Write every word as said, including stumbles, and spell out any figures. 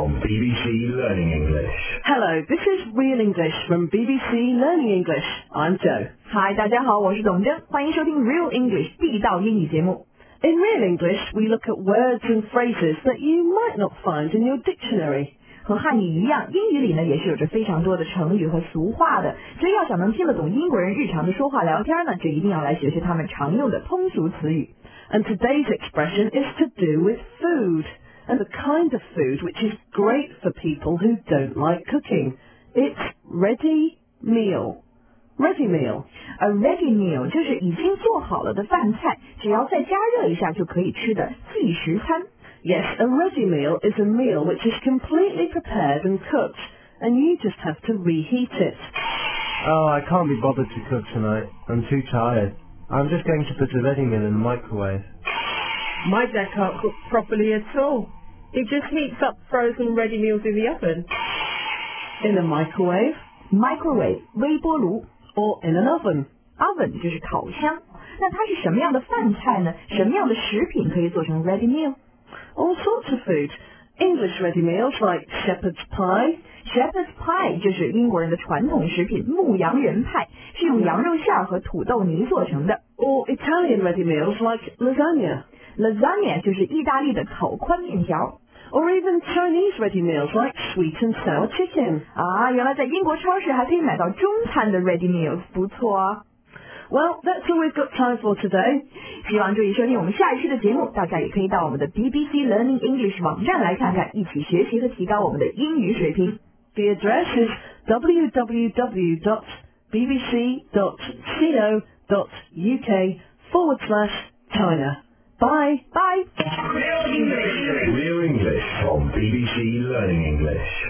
from B B C Learning English. Hello, this is Real English from B B C Learning English. I'm Joe. Hi, 大家好，我是董真，欢迎收听 Real English 地道英语节目。 In Real English, we look at words and phrases that you might not find in your dictionary. 和汉语一样，英语里呢也是有着非常多的成语和俗话的，所以要想能听得懂英国人日常的说话聊天呢，就一定要来学学他们常用的通俗词语。 And today's expression is to do with food, and the kind of food which is great for people who don't like cooking. It's ready meal. Ready meal. A ready meal 就是已经做好了的饭菜，只要再加热一下就可以吃的即食餐。 Yes, a ready meal is a meal which is completely prepared and cooked, and you just have to reheat it. Oh, I can't be bothered to cook tonight. I'm too tired. I'm just going to put a ready meal in the microwave. My dad can't cook properly at all. He just heats up frozen ready meals in the oven. In a microwave? Microwave 微波炉 or in an oven. Oven 就是烤箱。那它是什么样的饭菜呢？什么样的食品可以做成 ready meal？ All sorts of food. English ready meals like shepherd's pie. Shepherd's pie 就是英国人的传统食品，牧羊人派是用羊肉馅和土豆泥做成的。 Or Italian ready meals like lasagna. Lasagna 就是意大利的烤宽面条。 Or even Chinese ready meals like sweet and sour chicken. 啊，原来在英国超市还可以买到中餐的 ready meals， 不错啊。 Well, that's all we've got time for today. 希望注意收听我们下一期的节目，大家也可以到我们的 B B C Learning English 网站来看看，一起学习和提高我们的英语水平。 The address is w w w dot b b c dot co dot u k forward slash China. Bye. Bye. Real English. Real English from B B C Learning English.